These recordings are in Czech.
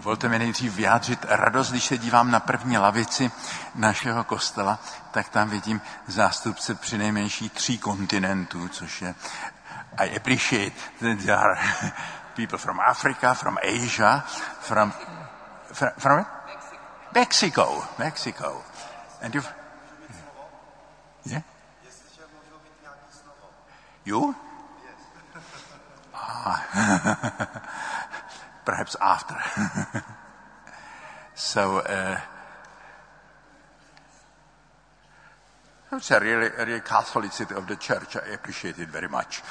Dovolte mi nejdřív vyjádřit radost, když se dívám na první lavici našeho kostela, tak tam vidím zástupce přinejmenší 3 kontinentů, což je I appreciate that there are people from Africa, from Asia, from Mexico. And you've... Yeah? You? Perhaps after. So, it's a really Catholicity of the Church. I appreciate it very much.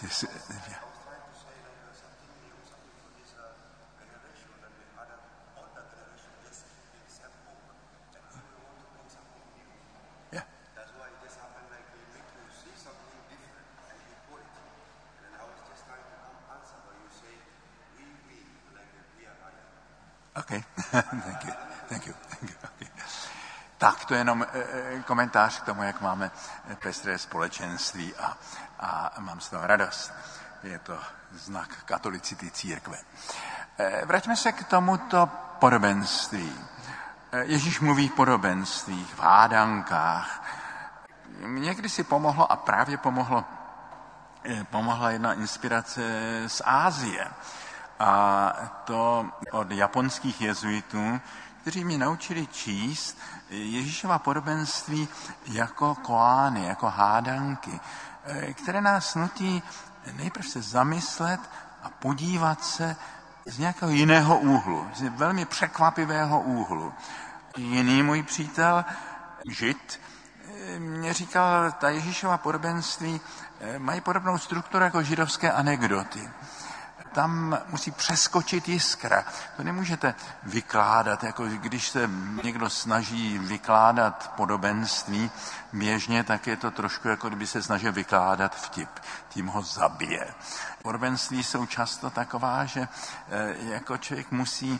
Okay. Thank you. Okay. Tak, to je jenom komentář k tomu, jak máme pestré společenství a mám z toho radost. Je to znak katolicity církve. Vraťme se k tomuto podobenství. Ježíš mluví v podobenstvích, v hádankách. Někdy si pomohlo a právě pomohla jedna inspirace z Ázie. A to od japonských jezuitů, kteří mě naučili číst Ježíšova podobenství jako koány, jako hádanky, které nás nutí nejprve se zamyslet a podívat se z nějakého jiného úhlu, z velmi překvapivého úhlu. Jiný můj přítel, Žid, mě říkal, ta Ježíšova podobenství mají podobnou strukturu jako židovské anekdoty. Tam musí přeskočit jiskra. To nemůžete vykládat, jako když se někdo snaží vykládat podobenství běžně, tak je to trošku jako kdyby se snažil vykládat vtip. Tím ho zabije. Podobenství jsou často taková, že jako člověk musí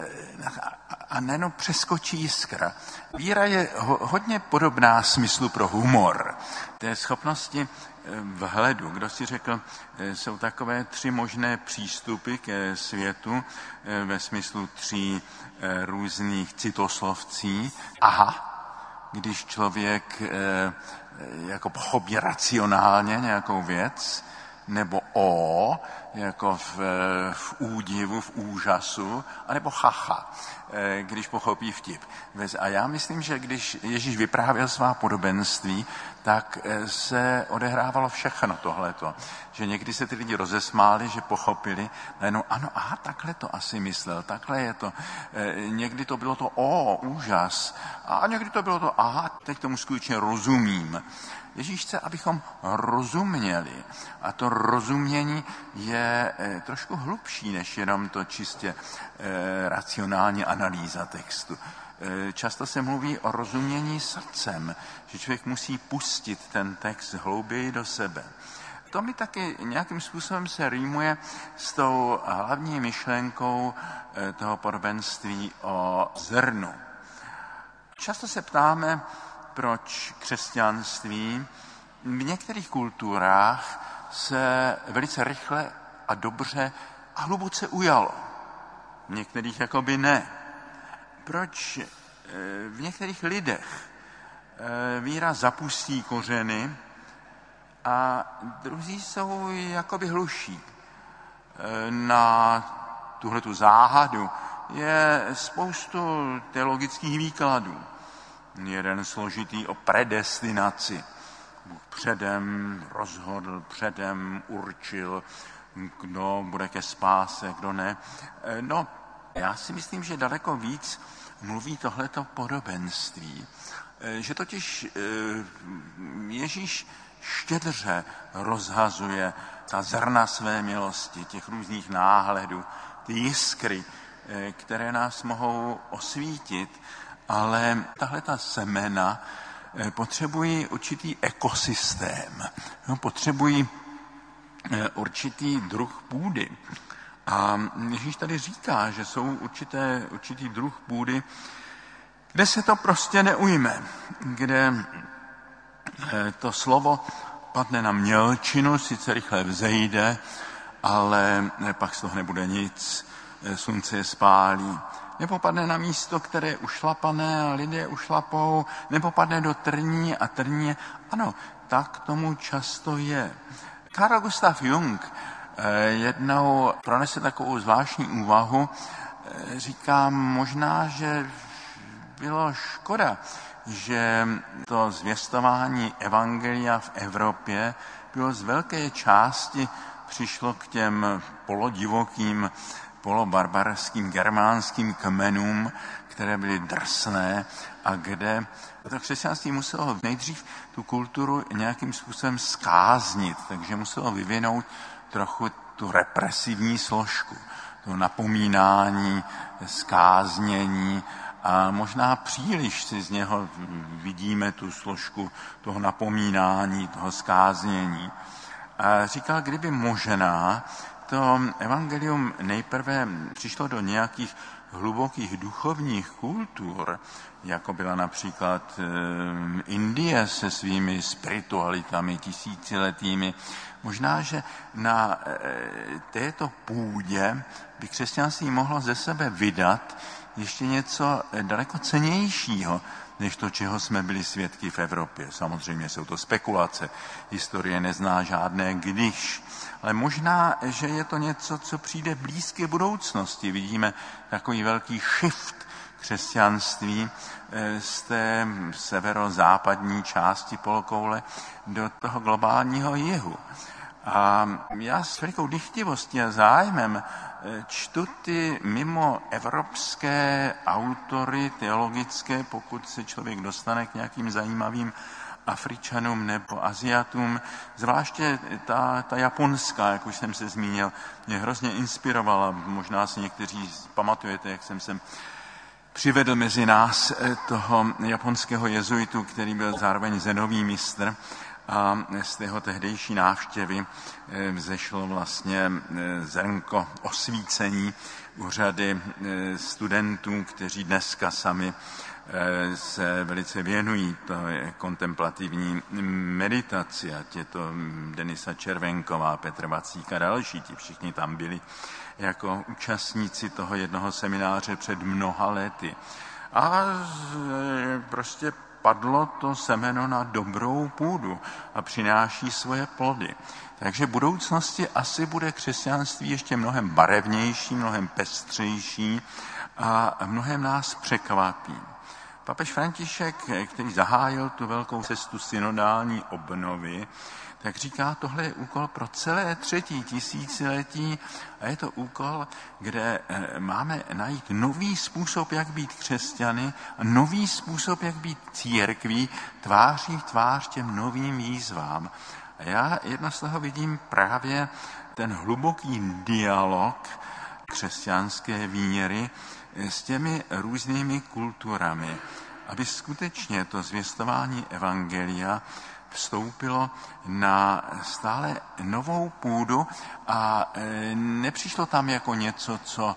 a nejenom přeskočí jiskra. Víra je hodně podobná smyslu pro humor. Té schopnosti vhledu. Kdo si řekl, jsou takové 3 možné přístupy ke světu ve smyslu 3 různých citoslovcí. Aha, když člověk jako pochopí racionálně nějakou věc, nebo o, jako v údivu, v úžasu, anebo chacha, když pochopí vtip. A já myslím, že když Ježíš vyprávěl svá podobenství, tak se odehrávalo všechno tohleto. Že někdy se ty lidi rozesmáli, že pochopili, najednou ano, aha, takhle to asi myslel, takhle je to. Někdy to bylo to úžas. A někdy to bylo to, aha, teď tomu skutečně rozumím. Ježíš chce, abychom rozuměli. A to rozumění je trošku hlubší, než jenom to čistě racionální analýza textu. Často se mluví o rozumění srdcem, že člověk musí pustit ten text hlouběji do sebe. To mi taky nějakým způsobem se rýmuje s tou hlavní myšlenkou toho podobenství o zrnu. Často se ptáme, proč křesťanství v některých kulturách se velice rychle a dobře a hluboce ujalo. V některých jakoby ne. Proč v některých lidech víra zapustí kořeny a druzí jsou jakoby hluší. Na tuhletu záhadu je spoustu teologických výkladů. Jeden složitý o predestinaci. Bůh předem rozhodl, předem určil, kdo bude ke spáse, kdo ne. No, já si myslím, že daleko víc mluví tohleto podobenství. Že totiž Ježíš štědře rozhazuje ta zrna své milosti, těch různých náhledů, ty jiskry, které nás mohou osvítit, ale tahle ta semena potřebují určitý ekosystém, potřebují určitý druh půdy. A Ježíš tady říká, že jsou určitý druh půdy, kde se to prostě neujme, kde to slovo padne na mělčinu, sice rychle vzejde, ale pak z toho nebude nic. slunce je spálí. Nebo padne na místo, které je ušlapané a lidé ušlapou, nebo padne do trní a trní. Ano, tak tomu často je. Carl Gustav Jung jednou pronese takovou zvláštní úvahu, říká možná, že bylo škoda, že to zvěstování evangelia v Evropě bylo z velké části přišlo k těm polodivokým, polobarbarským germánským kmenům, které byly drsné a kde to křesťanství muselo nejdřív tu kulturu nějakým způsobem zkáznit, takže muselo vyvinout trochu tu represivní složku, to napomínání, zkáznění a možná příliš si z něho vidíme tu složku toho napomínání, toho zkáznění. A říkal, kdyby možná to evangelium nejprve přišlo do nějakých hlubokých duchovních kultur, jako byla například Indie se svými spiritualitami tisíciletými. Možná, že na této půdě by křesťanství mohlo ze sebe vydat ještě něco daleko cennějšího, než to, čeho jsme byli svědky v Evropě. Samozřejmě jsou to spekulace, historie nezná žádné když. Ale možná, že je to něco, co přijde v blízké budoucnosti. Vidíme takový velký shift křesťanství z té severozápadní části polokoule do toho globálního jihu. A já s velikou dychtivostí a zájmem čtu ty mimo evropské autory teologické, pokud se člověk dostane k nějakým zajímavým Afričanům nebo Aziatům, zvláště ta japonská, jak už jsem se zmínil, mě hrozně inspirovala. Možná si někteří pamatujete, jak jsem sem přivedl mezi nás toho japonského jezuitu, který byl zároveň zenový mistr. A z tého tehdejší návštěvy vzešlo vlastně zrnko osvícení u řady studentů, kteří dneska sami se velice věnují kontemplativní meditaci, ať je to Denisa Červenková, Petr Vacík a další, ti všichni tam byli jako účastníci toho jednoho semináře před mnoha lety. A prostě padlo to semeno na dobrou půdu a přináší svoje plody. Takže v budoucnosti asi bude křesťanství ještě mnohem barevnější, mnohem pestřejší a mnohem nás překvapí. Papež František, který zahájil tu velkou cestu synodální obnovy, tak říká, tohle je úkol pro celé 3. tisíciletí a je to úkol, kde máme najít nový způsob, jak být křesťany a nový způsob, jak být církví, tváří v tvář těm novým výzvám. A já jedno z toho vidím právě ten hluboký dialog křesťanské víry s těmi různými kulturami, aby skutečně to zvěstování evangelia vstoupilo na stále novou půdu a nepřišlo tam jako něco, co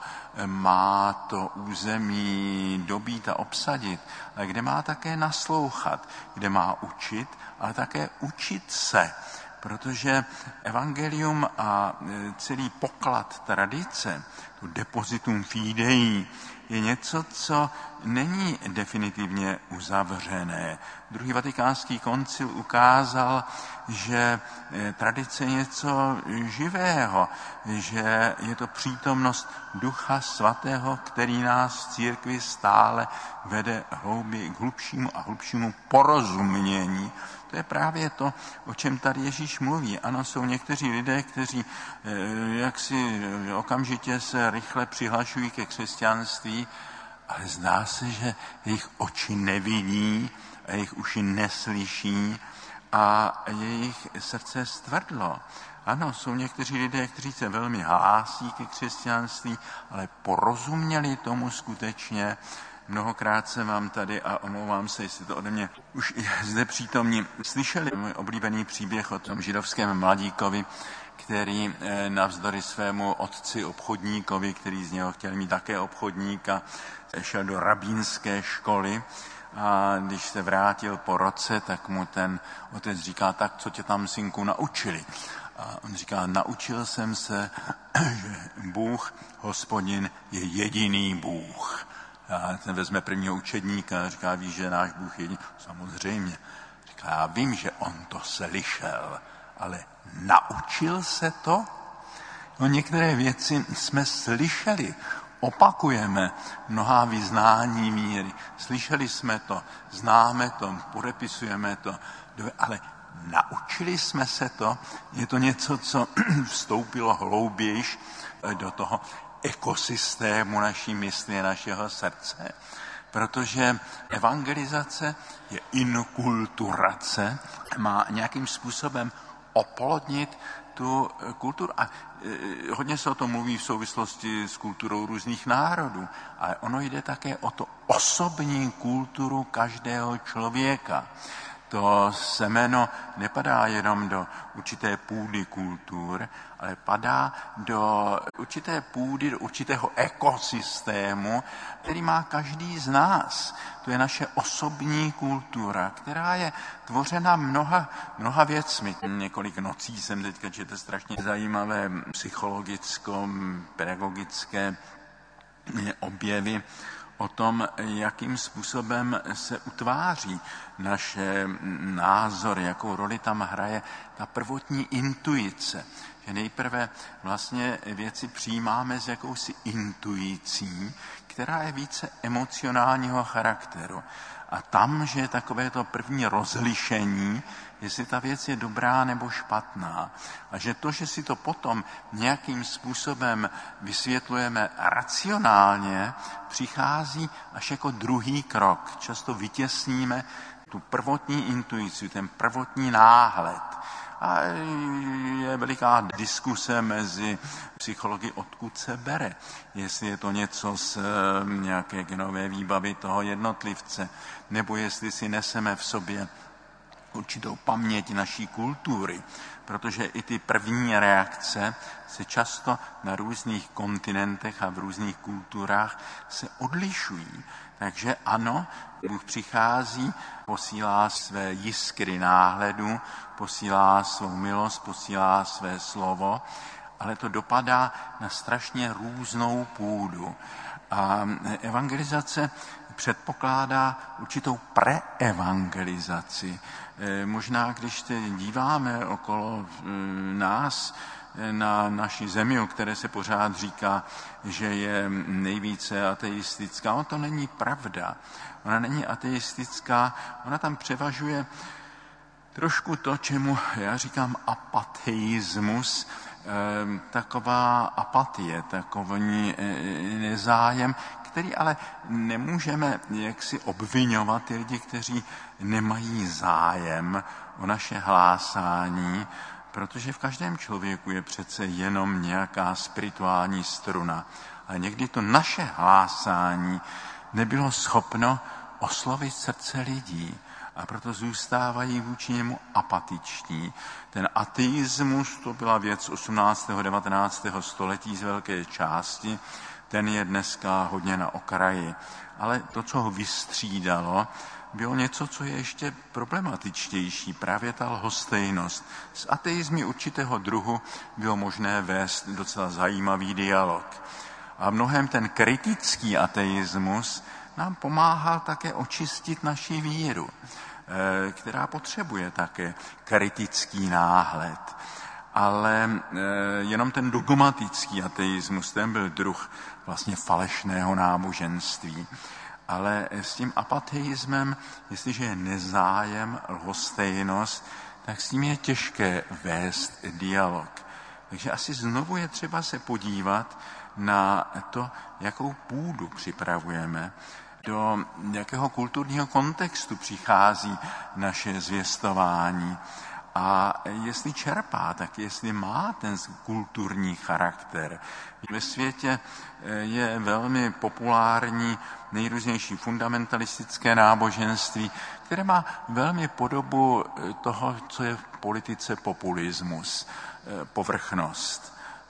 má to území dobít a obsadit, ale kde má také naslouchat, kde má učit, ale také učit se, protože evangelium a celý poklad tradice, to depositum fidei, je něco, co není definitivně uzavřené. Druhý vatikánský koncil ukázal, že tradice je něco živého, že je to přítomnost Ducha Svatého, který nás v církvi stále vede hlouběji k hlubšímu a hlubšímu porozumění. To je právě to, o čem tady Ježíš mluví. Ano, jsou někteří lidé, kteří jaksi okamžitě se rychle přihlašují ke křesťanství, ale zdá se, že jejich oči nevidí a jejich uši neslyší a jejich srdce stvrdlo. Ano, jsou někteří lidé, kteří se velmi hlásí ke křesťanství, ale porozuměli tomu skutečně. Mnohokrát jsem vám tady, a omlouvám se, jestli to ode mě už i zde přítomní, slyšeli můj oblíbený příběh o tom židovském mladíkovi, který navzdory svému otci obchodníkovi, který z něho chtěl mít také obchodníka, šel do rabínské školy a když se vrátil po roce, tak mu ten otec říká, tak co tě tam, synku, naučili? A on říká, naučil jsem se, že Bůh, Hospodin, je jediný Bůh. A ten vezme prvního učedníka a říká, víš, že náš Bůh je jediný? Samozřejmě. Říká, já vím, že on to slyšel, ale naučil se to? No, některé věci jsme slyšeli, opakujeme mnohá vyznání víry. Slyšeli jsme to, známe to, podepisujeme to, ale naučili jsme se to? Je to něco, co vstoupilo hloubějš do toho ekosystému naší mysli, našeho srdce? Protože evangelizace je inkulturace, má nějakým způsobem oplodnit tu kulturu. A hodně se o tom mluví v souvislosti s kulturou různých národů, ale ono jde také o to osobní kulturu každého člověka. To semeno nepadá jenom do určité půdy kultur, ale padá do určité půdy, do určitého ekosystému, který má každý z nás. To je naše osobní kultura, která je tvořena mnoha věcmi. Několik nocí jsem teďka četl strašně zajímavé psychologicko-pedagogické objevy o tom, jakým způsobem se utváří naše názory, jakou roli tam hraje ta prvotní intuice. Že nejprve vlastně věci přijímáme s jakousi intuicí, která je více emocionálního charakteru. A tam, že je takové to první rozlišení, jestli ta věc je dobrá nebo špatná. A že to, že si to potom nějakým způsobem vysvětlujeme racionálně, přichází až jako druhý krok. Často vytěsníme tu prvotní intuici, ten prvotní náhled. A je veliká diskuse mezi psychologi, odkud se bere. Jestli je to něco z nějaké genové výbavy toho jednotlivce, nebo jestli si neseme v sobě určitou paměť naší kultury, protože i ty první reakce se často na různých kontinentech a v různých kulturách se odlišují. Takže ano, Bůh přichází, posílá své jiskry náhledu, posílá svou milost, posílá své slovo, ale to dopadá na strašně různou půdu. A evangelizace předpokládá určitou preevangelizaci. Možná, když se díváme okolo nás na naší zemi, o které se pořád říká, že je nejvíce ateistická, ono to není pravda. Ona není ateistická, ona tam převažuje trošku to, čemu já říkám apateismus, taková apatie, takový nezájem, který ale nemůžeme jaksi obviňovat ty lidi, kteří nemají zájem o naše hlásání, protože v každém člověku je přece jenom nějaká spirituální struna. A někdy to naše hlásání nebylo schopno oslovit srdce lidí. A proto zůstávají vůči němu apatiční. Ten ateismus, to byla věc 18. 19. století z velké části, ten je dneska hodně na okraji. Ale to, co ho vystřídalo, bylo něco, co je ještě problematičtější, právě ta lhostejnost. S ateizmy určitého druhu bylo možné vést docela zajímavý dialog. A mnohem ten kritický ateismus nám pomáhal také očistit naši víru, která potřebuje také kritický náhled. Ale jenom ten dogmatický ateismus, ten byl druh vlastně falešného náboženství. Ale s tím apateismem, jestliže je nezájem, lhostejnost, tak s tím je těžké vést dialog. Takže asi znovu je třeba se podívat na to, jakou půdu připravujeme, do jakého kulturního kontextu přichází naše zvěstování. A jestli čerpá, tak jestli má ten kulturní charakter. Ve světě je velmi populární nejrůznější fundamentalistické náboženství, které má velmi podobu toho, co je v politice populismus, povrchnost.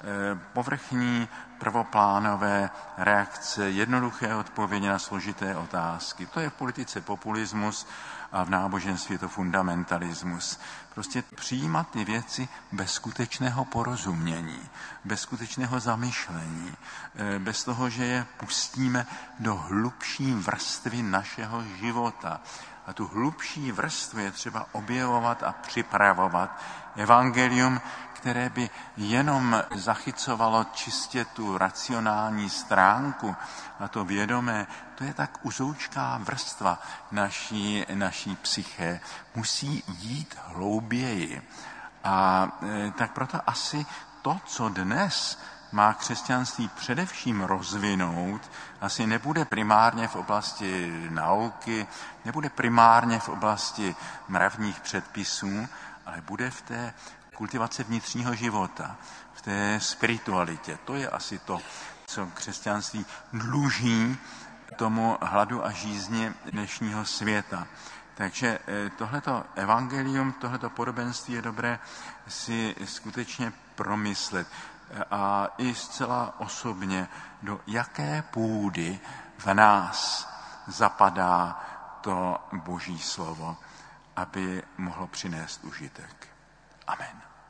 povrchní, prvoplánové reakce, jednoduché odpovědi na složité otázky. To je v politice populismus a v náboženství je to fundamentalismus. Prostě přijímat ty věci bez skutečného porozumění, bez skutečného zamyšlení, bez toho, že je pustíme do hlubší vrstvy našeho života. A tu hlubší vrstvu je třeba objevovat a připravovat. Evangelium, které by jenom zachycovalo čistě tu racionální stránku a to vědomé, to je tak uzoučká vrstva naší psyché. Musí jít hlouběji. A tak proto asi to, co dnes má křesťanství především rozvinout, asi nebude primárně v oblasti nauky, nebude primárně v oblasti mravních předpisů, ale bude v té kultivace vnitřního života, v té spiritualitě. To je asi to, co křesťanství dluží tomu hladu a žízni dnešního světa. Takže tohleto evangelium, tohleto podobenství je dobré si skutečně promyslet. A i zcela osobně, do jaké půdy v nás zapadá to Boží slovo, aby mohlo přinést užitek. Amen.